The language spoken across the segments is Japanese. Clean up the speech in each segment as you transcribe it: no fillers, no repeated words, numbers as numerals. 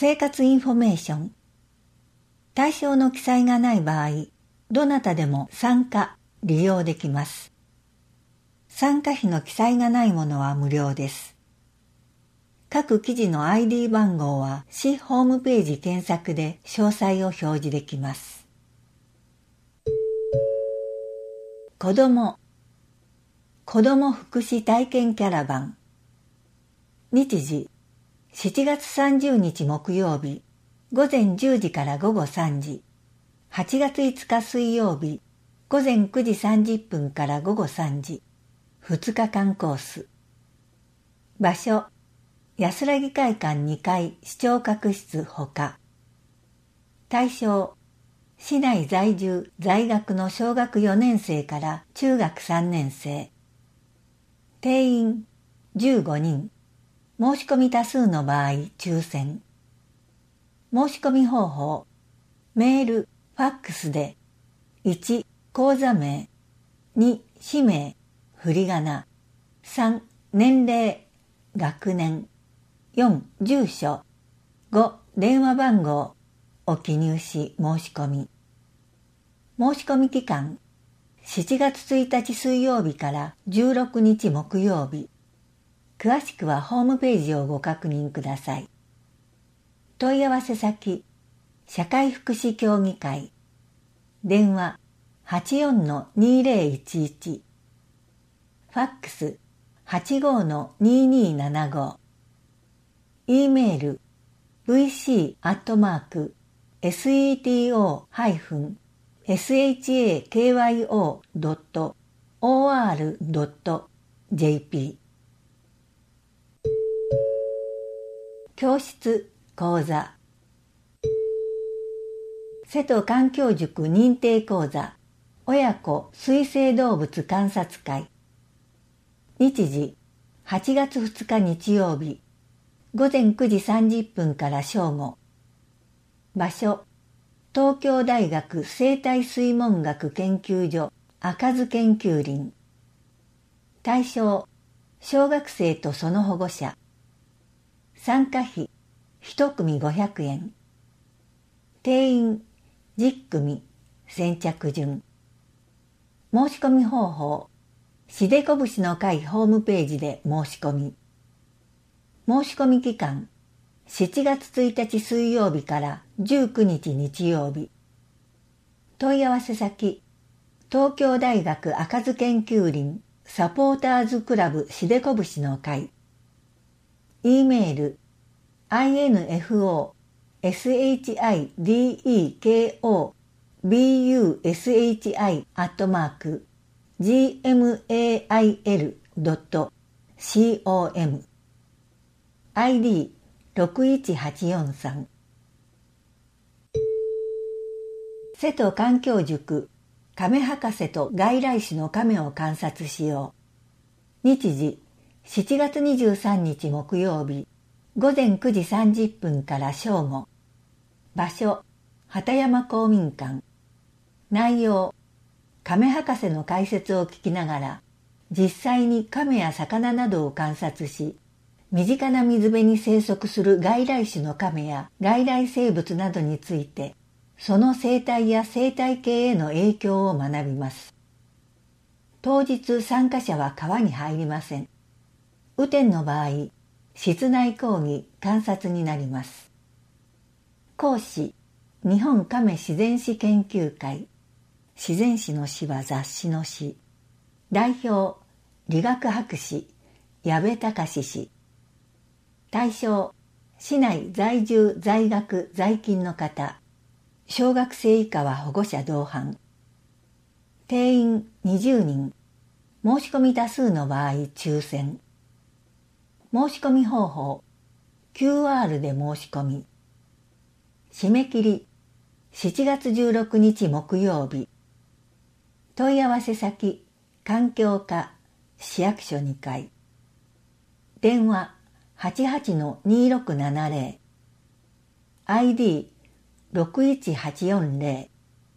生活インフォメーション。対象の記載がない場合、どなたでも参加、利用できます。参加費の記載がないものは無料です。各記事の ID 番号は市ホームページ検索で詳細を表示できます。子ども福祉体験キャラバン。日時7月30日木曜日午前10時から午後3時、8月5日水曜日午前9時30分から午後3時、2日間コース。場所安らぎ会館2階視聴覚室ほか。対象市内在住在学の小学4年生から中学3年生。定員15人。申し込み多数の場合抽選。申し込み方法メール、ファックスで1、口座名2、氏名、振り仮名3、年齢、学年4、住所5、電話番号を記入し申し込み。申し込み期間7月1日水曜日から16日木曜日。詳しくはホームページをご確認ください。問い合わせ先社会福祉協議会電話 84-2011 ファックス 85-2275 E メール vc-seto-shakyo.or.jp 教室講座瀬戸環境塾認定講座親子水生動物観察会。日時8月2日日曜日午前9時30分から正午。場所東京大学生態水文学研究所赤津研究林。対象小学生とその保護者。参加費1組500円。定員10組。先着順。申し込み方法しでこぶしの会ホームページで申し込み。申し込み期間7月1日水曜日から19日日曜日。問い合わせ先東京大学赤津研究林サポーターズクラブしでこぶしの会。E メール info/sedeko-bushi@gmail.com ID 61843。瀬戸環境塾亀博士と外来種の亀を観察しよう。日時7月23日木曜日午前9時30分から正午。場所畑山公民館。内容亀博士の解説を聞きながら実際に亀や魚などを観察し、身近な水辺に生息する外来種の亀や外来生物などについて、その生態や生態系への影響を学びます。当日参加者は川に入りません。雨天の場合、室内講義・観察になります。講師、日本亀自然史研究会。自然史の史は雑誌の史。代表、理学博士、矢部隆氏。対象、市内在住在学在勤の方。小学生以下は保護者同伴。定員20人。申し込み多数の場合抽選。申し込み方法 QR で申し込み。締め切り7月16日木曜日。問い合わせ先環境課市役所2階。電話 88-2670 ID 61840。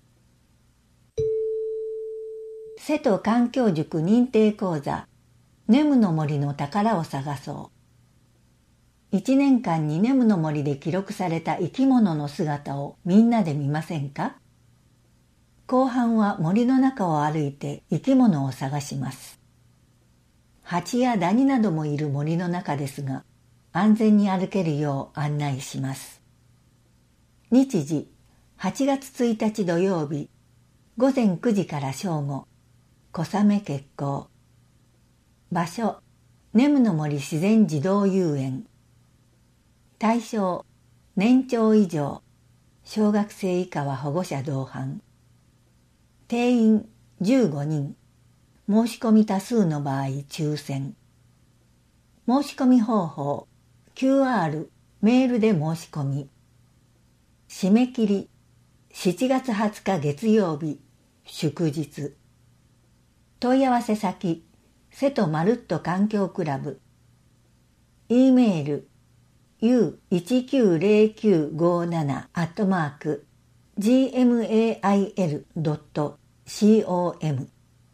瀬戸環境塾認定講座ネムの森の宝を探そう。 1年間にネムの森で記録された生き物の姿をみんなで見ませんか？後半は森の中を歩いて生き物を探します。蜂やダニなどもいる森の中ですが、安全に歩けるよう案内します。日時、8月1日土曜日、午前9時から正午、小雨決行。場所、ネムの森自然児童遊園。対象、年長以上、小学生以下は保護者同伴。定員15人、申し込み多数の場合抽選。申し込み方法、QR、メールで申し込み。締め切り、7月20日月曜日、祝日。問い合わせ先、瀬戸まるっと環境クラブ。E メール、u190957@gmail.com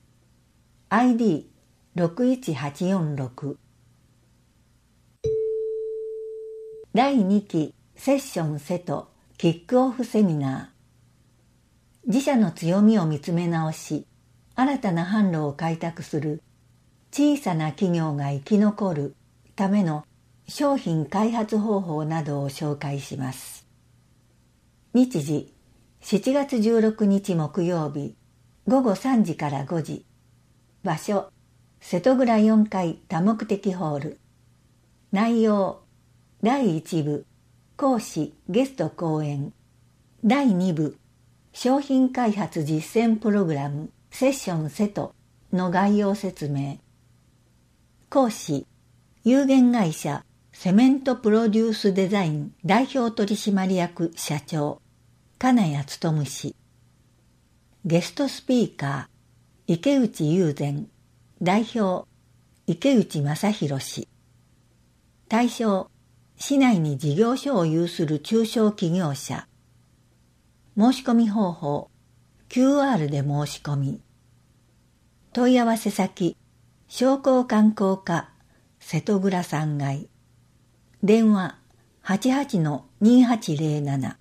ID61846 第2期セッション瀬戸キックオフセミナー。自社の強みを見つめ直し、新たな販路を開拓する小さな企業が生き残るための商品開発方法などを紹介します。日時、7月16日木曜日、午後3時から5時。場所、瀬戸倉4階多目的ホール。内容、第1部、講師・ゲスト講演。第2部、商品開発実践プログラムセッション瀬戸の概要説明。講師、有限会社セメントプロデュースデザイン代表取締役社長、金谷勉氏。ゲストスピーカー、池内雄然、代表、池内正弘氏。対象、市内に事業所を有する中小企業者。申し込み方法、QR で申し込み。問い合わせ先、商工観光課、瀬戸倉3階。電話、88-2807。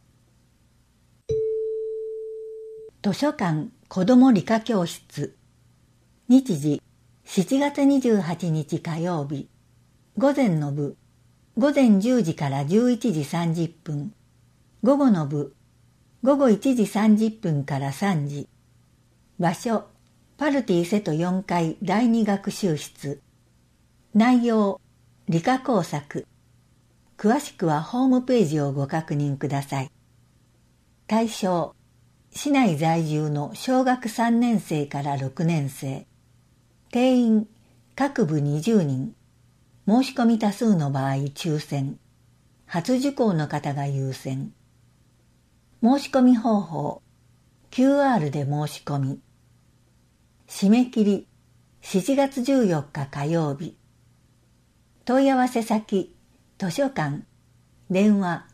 図書館子ども理科教室。日時、7月28日火曜日。午前の部、午前10時から11時30分。午後の部、午後1時30分から3時。場所、パルティ瀬戸4階第2学習室。内容、理科工作。詳しくはホームページをご確認ください。対象、市内在住の小学3年生から6年生。定員、各部20人。申し込み多数の場合抽選。初受講の方が優先。申し込み方法、QR で申し込み。締め切り、7月14日火曜日。問い合わせ先、図書館、電話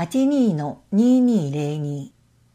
82-2202。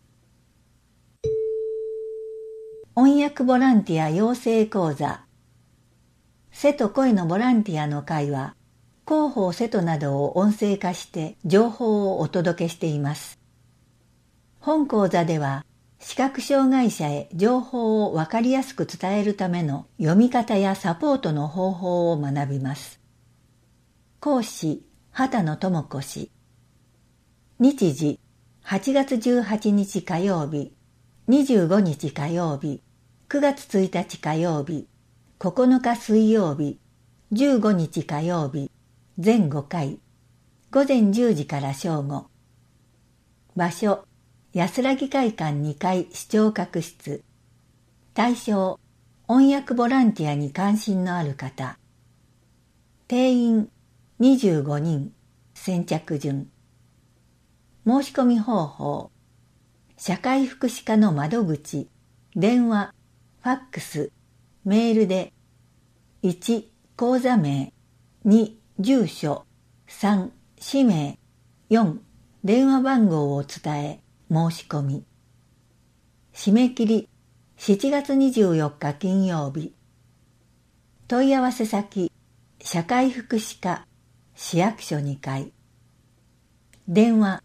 音訳ボランティア養成講座。瀬戸声のボランティアの会は、広報瀬戸などを音声化して情報をお届けしています。本講座では、視覚障害者へ情報をわかりやすく伝えるための読み方やサポートの方法を学びます。講師、畑野智子氏。日時、8月18日火曜日、25日火曜日、9月1日火曜日、9日水曜日、15日火曜日、全5回、午前10時から正午。場所、安らぎ会館2階視聴覚室。対象、音訳ボランティアに関心のある方。定員、25人、先着順。申し込み方法、社会福祉課の窓口、電話、ファックス、メールで、1、口座名、2、住所、3、氏名、4、電話番号を伝え、申し込み。締め切り、7月24日金曜日。問い合わせ先、社会福祉課、 市役所2階。電話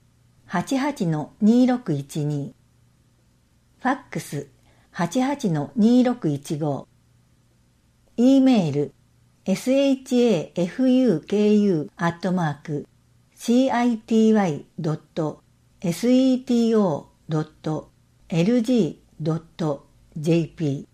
88-2612。ファックス 88-2615。E メール shafuku@city.seto.lg.jp。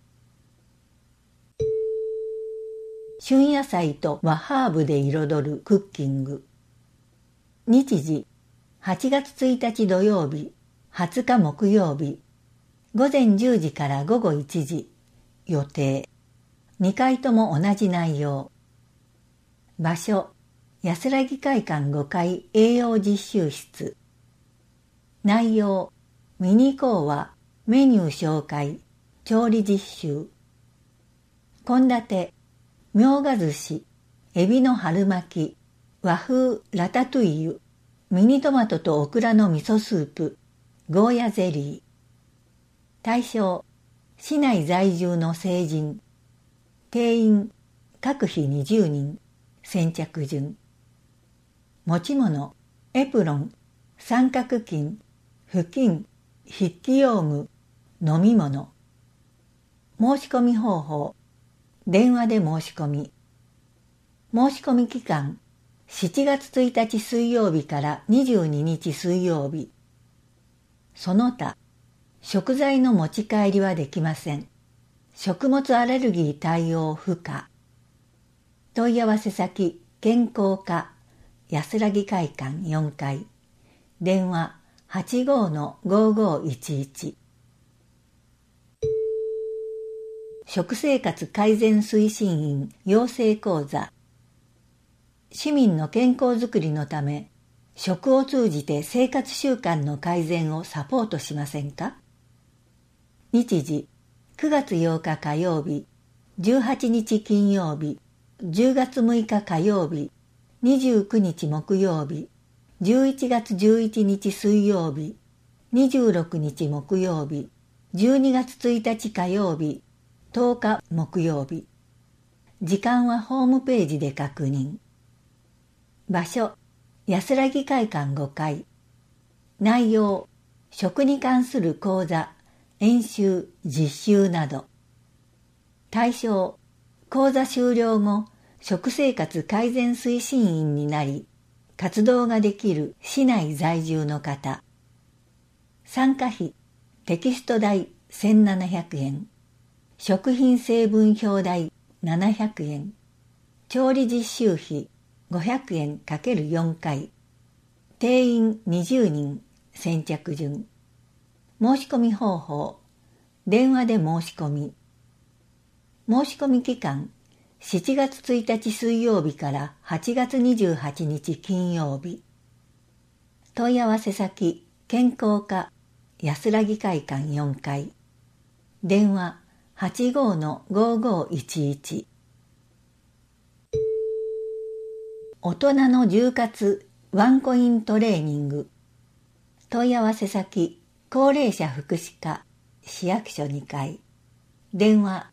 旬野菜と和ハーブで彩るクッキング。日時8月1日土曜日、20日木曜日、午前10時から午後1時、予定。2回とも同じ内容。場所、安らぎ会館5階栄養実習室。内容、ミニ講話、メニュー紹介、調理実習。献立、みょうが寿司、エビの春巻き、和風ラタトゥイユ、ミニトマトとオクラの味噌スープ、ゴーヤゼリー。対象、市内在住の成人。定員、各日20人。先着順。持ち物、エプロン、三角巾、布巾、筆記用具、飲み物。申し込み方法、電話で申し込み。申し込み期間、7月1日水曜日から22日水曜日。その他、食材の持ち帰りはできません。食物アレルギー対応不可。問い合わせ先、健康課、安らぎ会館4階。電話 85-5511。食生活改善推進員養成講座。市民の健康づくりのため、食を通じて生活習慣の改善をサポートしませんか？日時、9月8日火曜日、18日金曜日、10月6日火曜日、29日木曜日、11月11日水曜日、26日木曜日、12月1日火曜日、10日木曜日。時間はホームページで確認。場所、安らぎ会館5階。内容、食に関する講座、演習、実習など。対象、講座終了後、食生活改善推進員になり、活動ができる市内在住の方。参加費、テキスト代1700円。食品成分表代700円。調理実習費500円 ×4 回。定員20人。先着順。申し込み方法。電話で申し込み。申し込み期間。7月1日水曜日から8月28日金曜日。問い合わせ先、健康課、安らぎ会館4階。電話 85-5511。大人の充活ワンコイントレーニング。問い合わせ先、高齢者福祉課、市役所2階。電話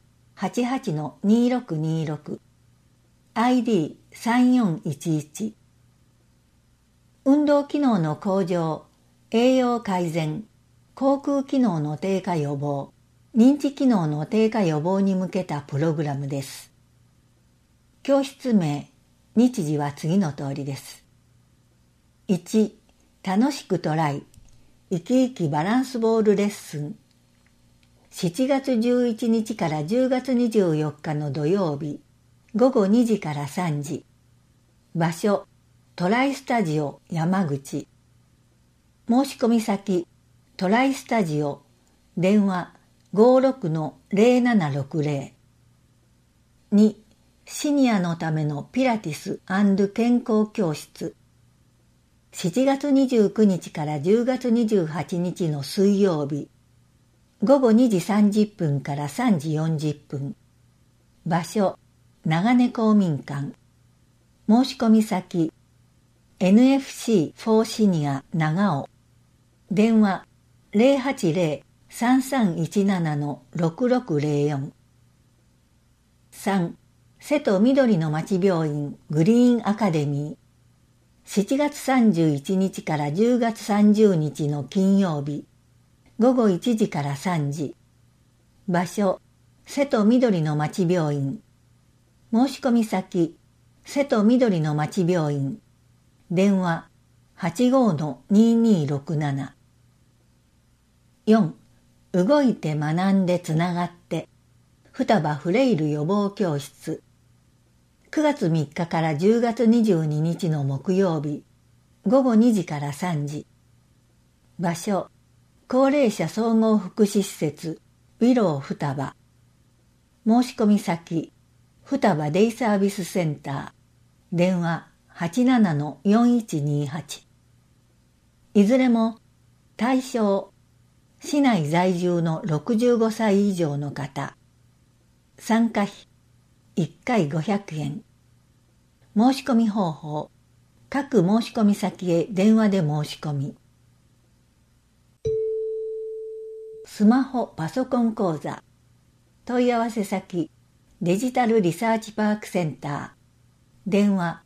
88-2626。ID 3411。運動機能の向上、栄養改善、口腔機能の低下予防、認知機能の低下予防に向けたプログラムです。教室名、日時は次の通りです。1、楽しくトライ、生き生きバランスボールレッスン。7月11日から10月24日の土曜日、午後2時から3時。場所、トライスタジオ山口。申し込み先、トライスタジオ、電話 56-0760。2、シニアのためのピラティス&健康教室。7月29日から10月28日の水曜日、午後2時30分から3時40分。場所、長根公民館。申し込み先、NFC4 シニア長尾。電話 080-3317-6604。3、瀬戸緑の町病院グリーンアカデミー。 7月31日から10月30日の金曜日、午後1時から3時。場所、瀬戸みどりの町病院。申し込み先、瀬戸みどりの町病院。電話、85-2267。4. 動いて学んでつながって。双葉フレイル予防教室。9月3日から10月22日の木曜日、午後2時から3時。場所、高齢者総合福祉施設、ウィロー双葉。申し込み先、双葉デイサービスセンター。電話 87-4128。いずれも対象、市内在住の65歳以上の方。参加費、1回500円。申し込み方法、各申し込み先へ電話で申し込み。スマホパソコン講座。問い合わせ先、デジタルリサーチパークセンター。電話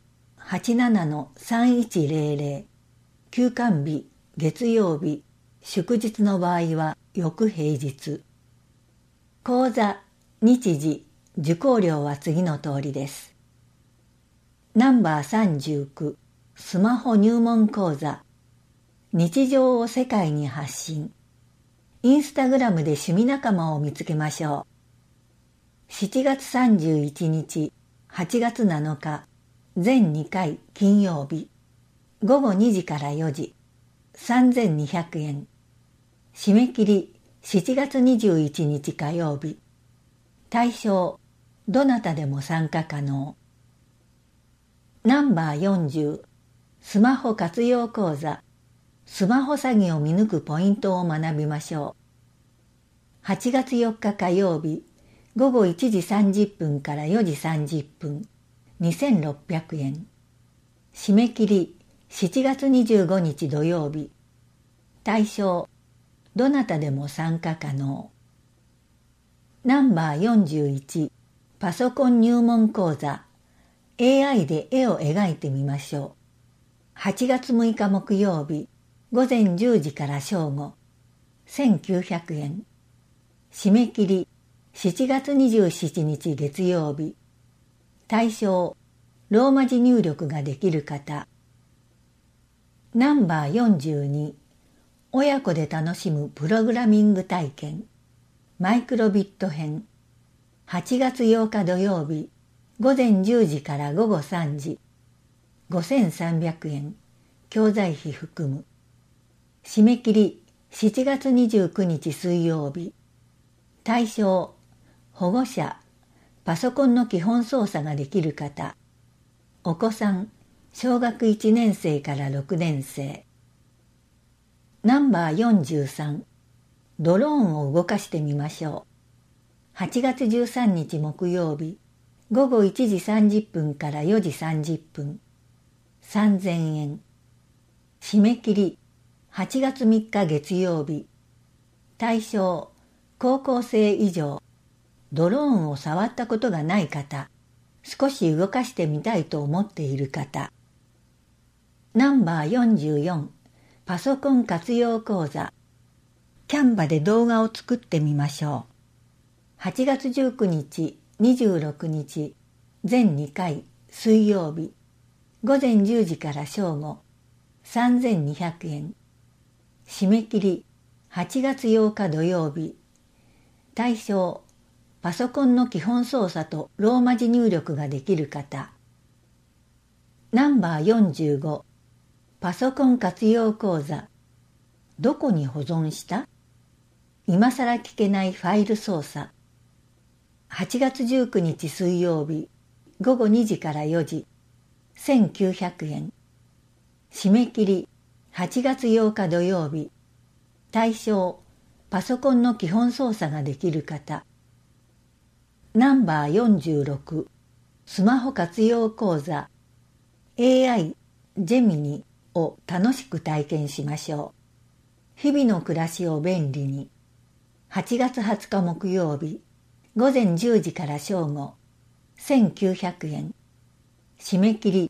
87-3100。休館日、月曜日、祝日の場合は翌平日。講座、日時、受講料は次の通りです。ナンバー39、スマホ入門講座。日常を世界に発信。インスタグラムで趣味仲間を見つけましょう。7月31日、8月7日、全2回金曜日。午後2時から4時。3200円。締め切り7月21日火曜日。対象、どなたでも参加可能。ナンバー40、スマホ活用講座。スマホ詐欺を見抜くポイントを学びましょう。8月4日火曜日、午後1時30分から4時30分、2600円。締め切り7月25日土曜日。対象、どなたでも参加可能。ナンバー41、パソコン入門講座。AI で絵を描いてみましょう。8月6日木曜日、午前10時から正午、1900円。締め切り7月27日月曜日。対象、ローマ字入力ができる方。ナンバー42、親子で楽しむプログラミング体験。マイクロビット編。8月8日土曜日、午前10時から午後3時。5300円。教材費含む。締め切り7月29日水曜日。対象、保護者、パソコンの基本操作ができる方。お子さん、小学1年生から6年生。ナンバー43、ドローンを動かしてみましょう。8月13日木曜日、午後1時30分から4時30分。3000円。締め切り8月3日月曜日。対象、高校生以上。ドローンを触ったことがない方。少し動かしてみたいと思っている方。ナンバー44、パソコン活用講座。キャンバで動画を作ってみましょう。8月19日、26日、全2回、水曜日。午前10時から正午、3200円。締め切り8月8日土曜日。対象、パソコンの基本操作とローマ字入力ができる方。ナンバー45、パソコン活用講座。どこに保存した？今さら聞けないファイル操作。8月19日水曜日、午後2時から4時、1900円。締め切り8月8日土曜日。対象、パソコンの基本操作ができる方。ナンバー46、スマホ活用講座。AI、ジェミニを楽しく体験しましょう。日々の暮らしを便利に。8月20日木曜日、午前10時から正午、1900円。締め切り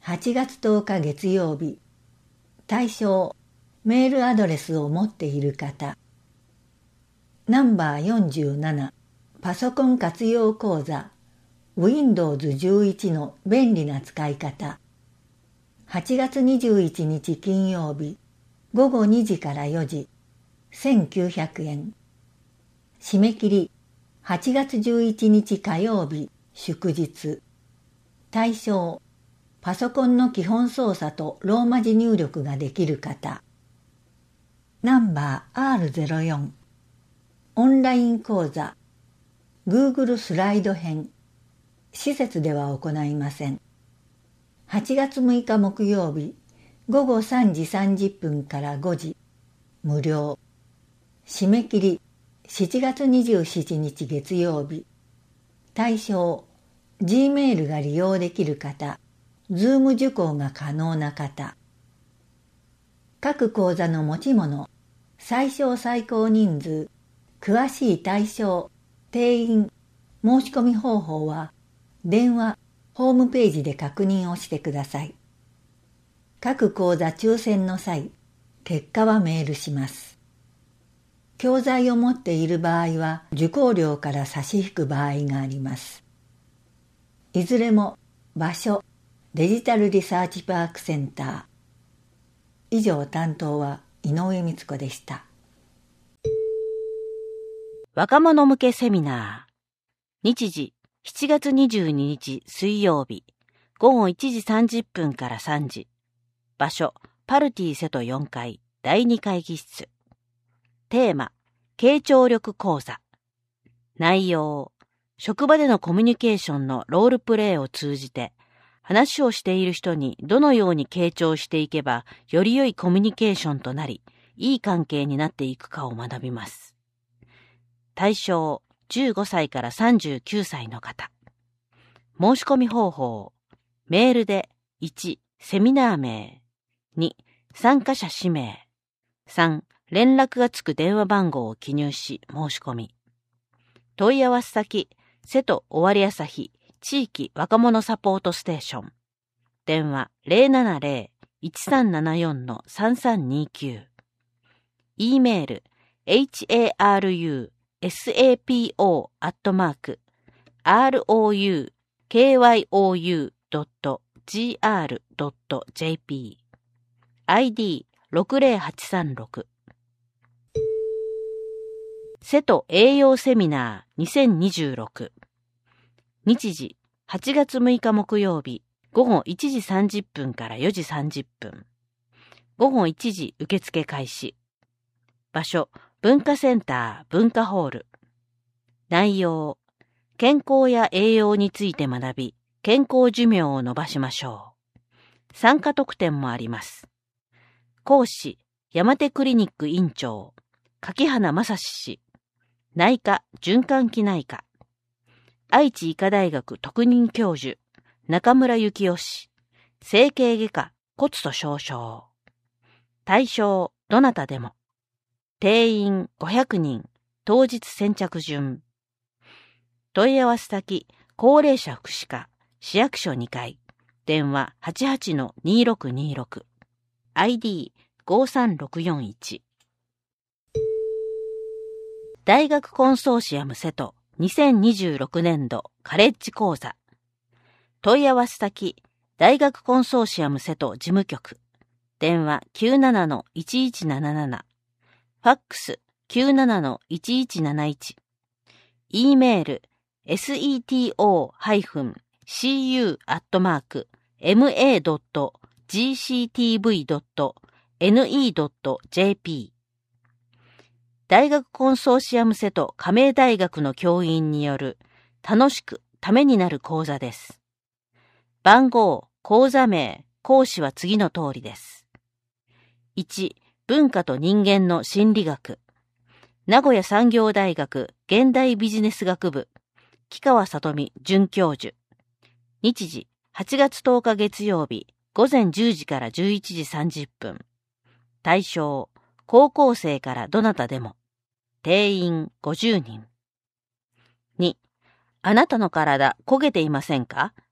8月10日月曜日。対象、メールアドレスを持っている方。ナンバー47、パソコン活用講座、Windows 11の便利な使い方。8月21日金曜日、午後2時から4時、1900円。締め切り、8月11日火曜日、祝日。対象、パソコンの基本操作とローマ字入力ができる方。ナンバー R04、オンライン講座、Google スライド編。施設では行いません。8月6日木曜日、午後3時30分から5時、無料。締め切り、7月27日月曜日。対象、Gmail が利用できる方、Zoom 受講が可能な方。各講座の持ち物、最小最高人数、詳しい対象、定員、申し込み方法は、電話、ホームページで確認をしてください。各講座抽選の際、結果はメールします。教材を持っている場合は、受講料から差し引く場合があります。いずれも、場所、デジタルリサーチパークセンター。以上担当は井上光子でした。 若者向けセミナー。日時、7月22日水曜日、午後1時30分から3時。場所、パルティ瀬戸4階、第2会議室。テーマ、傾聴力講座。内容、職場でのコミュニケーションのロールプレイを通じて、話をしている人にどのように傾聴していけば、より良いコミュニケーションとなり、いい関係になっていくかを学びます。対象、15歳から39歳の方。申し込み方法、メールで1、セミナー名、2、参加者氏名、3、連絡がつく電話番号を記入し申し込み。問い合わせ先、瀬戸尾張旭地域若者サポートステーション。電話 070-1374-3329。e メール harusapo@roukyoU.gr.jp ID60836。瀬戸栄養セミナー2026。日時、8月6日木曜日、午後1時30分から4時30分。午後1時受付開始。場所、文化センター文化ホール。内容、健康や栄養について学び、健康寿命を伸ばしましょう。参加特典もあります。講師、山手クリニック院長、柿花正史氏。内科、循環器内科。愛知医科大学特任教授、中村幸雄氏。整形外科、骨粗鬆症。対象、どなたでも。定員500人、当日先着順。問い合わせ先、高齢者福祉課、市役所2階。電話 88-2626。ID53641。大学コンソーシアム瀬戸2026年度カレッジ講座。問い合わせ先、大学コンソーシアム瀬戸事務局。電話 97-1177。ファックス 97-1171。e メール seto-ma.gctv.ne.jp。大学コンソーシアム瀬戸加盟大学の教員による楽しくためになる講座です。番号、講座名、講師は次の通りです。1、文化と人間の心理学。名古屋産業大学現代ビジネス学部、木川聡美准教授。日時、8月10日月曜日、午前10時から11時30分。対象、高校生からどなたでも。定員50人。2、あなたの体焦げていませんか？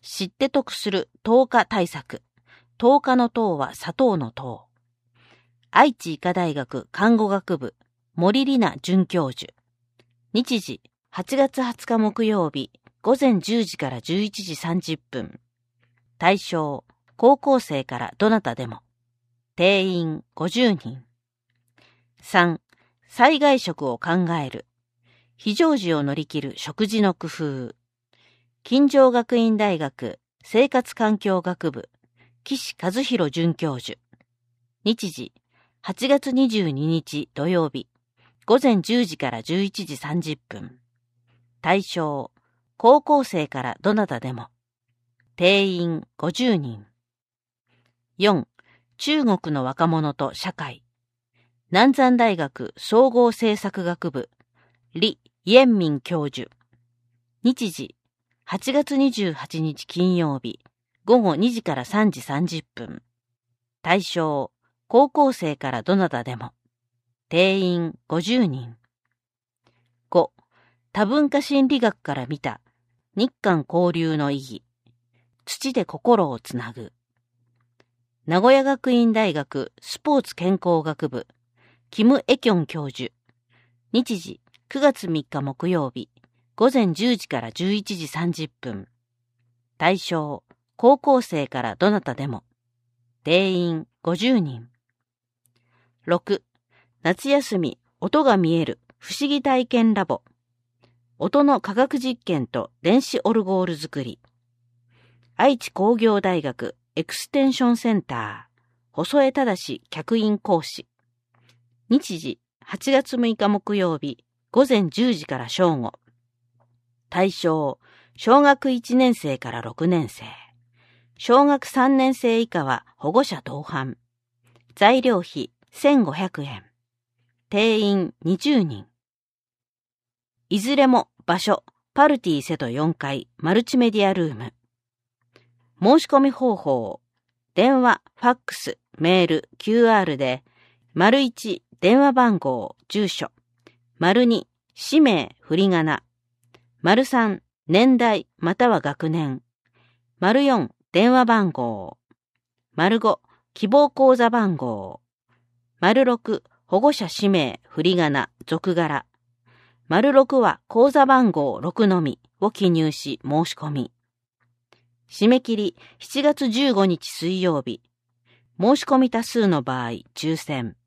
知って得する10日対策。10日の10は砂糖の糖。愛知医科大学看護学部森里奈准教授。日時8月20日木曜日午前10時から11時30分。対象高校生からどなたでも。定員50人。3. 災害食を考える。非常時を乗り切る食事の工夫。金城学院大学生活環境学部岸和弘准教授。日時8月22日土曜日午前10時から11時30分。対象高校生からどなたでも。定員50人。4. 中国の若者と社会。南山大学総合政策学部李延民教授。日時8月28日金曜日午後2時から3時30分。対象高校生からどなたでも。定員50人。5. 多文化心理学から見た日韓交流の意義。土で心をつなぐ。名古屋学院大学スポーツ健康学部キム・エキョン教授。日時9月3日木曜日午前10時から11時30分。対象高校生からどなたでも。定員50人。6. 夏休み音が見える不思議体験ラボ。音の科学実験と電子オルゴール作り。愛知工業大学エクステンションセンター細江忠客員講師。日時8月6日木曜日午前10時から正午。対象小学1年生から6年生。小学3年生以下は保護者同伴。材料費1500円。定員20人。いずれも場所パルティ瀬戸4階マルチメディアルーム。申し込み方法。電話、ファックス、メール、QR で、1電話番号、住所。2氏名、振り仮名。3年代または学年。4電話番号。5希望口座番号。6保護者氏名、振り仮名、属柄。6は口座番号6のみを記入し申し込み。締め切り7月15日水曜日。申し込み多数の場合抽選。